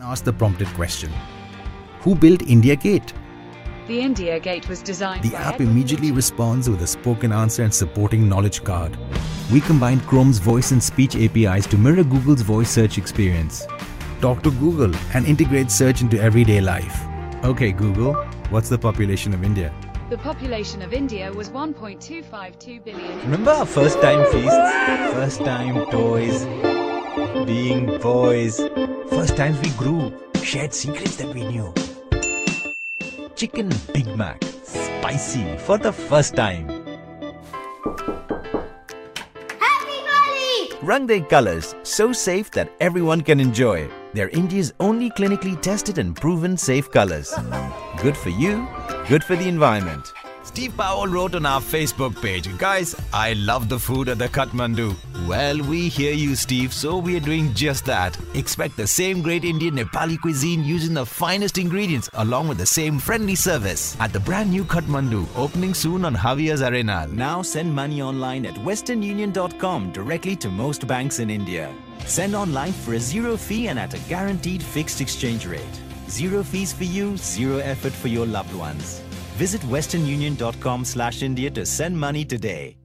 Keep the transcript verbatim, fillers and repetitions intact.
Ask the prompted question. Who built India Gate? The India Gate was designed The by app Edward immediately Mitchell. responds with a spoken answer and supporting knowledge card. We combined Chrome's voice and speech A P Is to mirror Google's voice search experience. Talk to Google and integrate search into everyday life. Okay, Google, what's the population of India? The population of India was one point two five two billion. Remember our first time feasts? First time toys, being boys. First times we grew, shared secrets that we knew. Chicken Big Mac, spicy for the first time. Happy Holi! Rang De colors, so safe that everyone can enjoy. They're India's only clinically tested and proven safe colors. Good for you, good for the environment. Steve Powell wrote on our Facebook page, guys, I love the food at the Kathmandu. Well, we hear you, Steve, so we are doing just that. Expect the same great Indian Nepali cuisine using the finest ingredients along with the same friendly service at the brand new Kathmandu, opening soon on Javier's Arenal. Now send money online at western union dot com directly to most banks in India. Send online for a zero fee and at a guaranteed fixed exchange rate. Zero fees for you, zero effort for your loved ones. Visit western union dot com slash India to send money today.